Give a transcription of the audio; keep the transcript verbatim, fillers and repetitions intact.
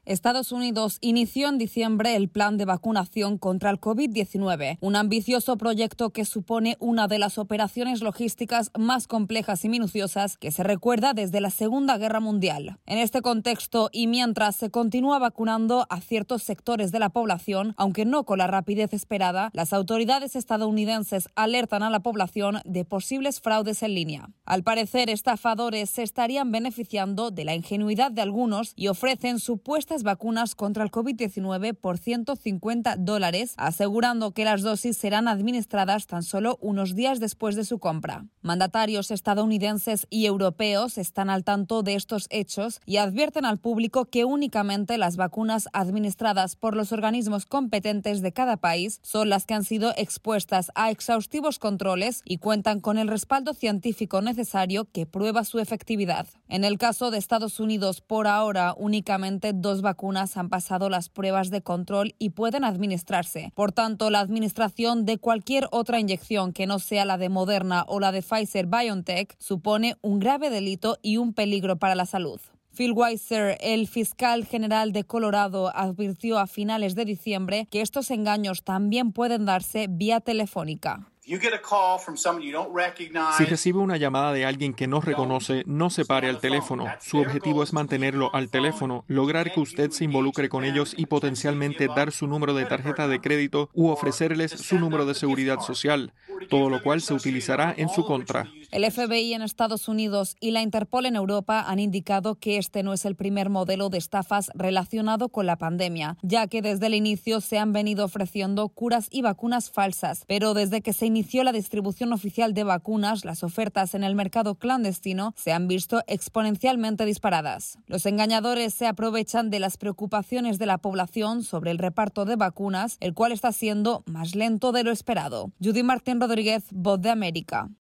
Estados Unidos inició en diciembre el plan de vacunación contra el COVID diecinueve, un ambicioso proyecto que supone una de las operaciones logísticas más complejas y minuciosas que se recuerda desde la Segunda Guerra Mundial. En este contexto, y mientras se continúa vacunando a ciertos sectores de la población, aunque no con la rapidez esperada, las autoridades estadounidenses alertan a la población de posibles fraudes en línea. Al parecer, estafadores se estarían beneficiando de la ingenuidad de algunos y ofrecen supuestas vacunas contra el COVID diecinueve por ciento cincuenta dólares, asegurando que las dosis serán administradas tan solo unos días después de su compra. Mandatarios estadounidenses y europeos están al tanto de estos hechos y advierten al público que únicamente las vacunas administradas por los organismos competentes de cada país son las que han sido expuestas a exhaustivos controles y cuentan con el respaldo científico necesario que prueba su efectividad. En el caso de Estados Unidos, por ahora, únicamente dos vacunas han pasado las pruebas de control y pueden administrarse. Por tanto, la administración de cualquier otra inyección que no sea la de Moderna o la de Pfizer-BioNTech supone un grave delito y un peligro para la salud. Phil Weiser, el fiscal general de Colorado, advirtió a finales de diciembre que estos engaños también pueden darse vía telefónica. Si recibe una llamada de alguien que no reconoce, no se pare al teléfono. Su objetivo es mantenerlo al teléfono, lograr que usted se involucre con ellos y potencialmente dar su número de tarjeta de crédito u ofrecerles su número de seguridad social, todo lo cual se utilizará en su contra. El F B I en Estados Unidos y la Interpol en Europa han indicado que este no es el primer modelo de estafas relacionado con la pandemia, ya que desde el inicio se han venido ofreciendo curas y vacunas falsas, pero desde que se inició la distribución oficial de vacunas, las ofertas en el mercado clandestino se han visto exponencialmente disparadas. Los engañadores se aprovechan de las preocupaciones de la población sobre el reparto de vacunas, el cual está siendo más lento de lo esperado. Judy Martín Rodríguez, Voz de América.